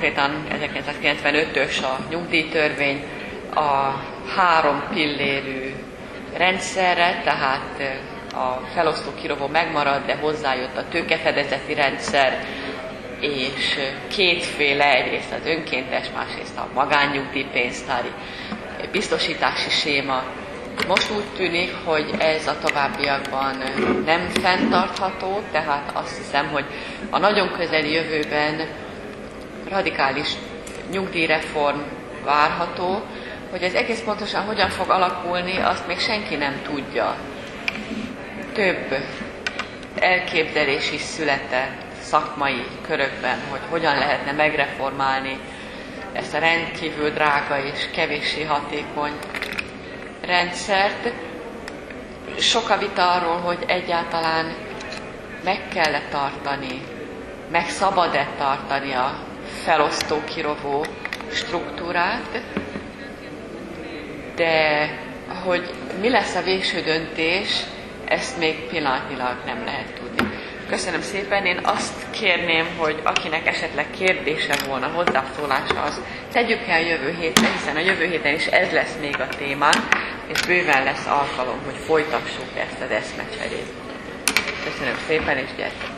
konkrétan 1995-ös a nyugdíjtörvény a 3 pillérű rendszerre, tehát a felosztó kirovó megmarad, de hozzájött a tőkefedezeti rendszer, és kétféle, egyrészt az önkéntes, másrészt a magánnyugdíjpénztári biztosítási séma. Most úgy tűnik, hogy ez a továbbiakban nem fenntartható, tehát azt hiszem, hogy a nagyon közeli jövőben radikális nyugdíjreform várható, hogy ez egész pontosan hogyan fog alakulni, azt még senki nem tudja. Több elképzelés is született szakmai körökben, hogy hogyan lehetne megreformálni ezt a rendkívül drága és kevéssé hatékony rendszert. Sok a vita arról, hogy egyáltalán meg kell-e tartani, meg szabad-e tartani a felosztó-kirovó struktúrát, de hogy mi lesz a végső döntés, ezt még pillanatnyilag nem lehet tudni. Köszönöm szépen, én azt kérném, hogy akinek esetleg kérdése volna, hozzászólása, az tegyük el jövő hétre, hiszen a jövő héten is ez lesz még a témánk, és bőven lesz alkalom, hogy folytassuk ezt az eszmecserét. Köszönöm szépen, és gyertek!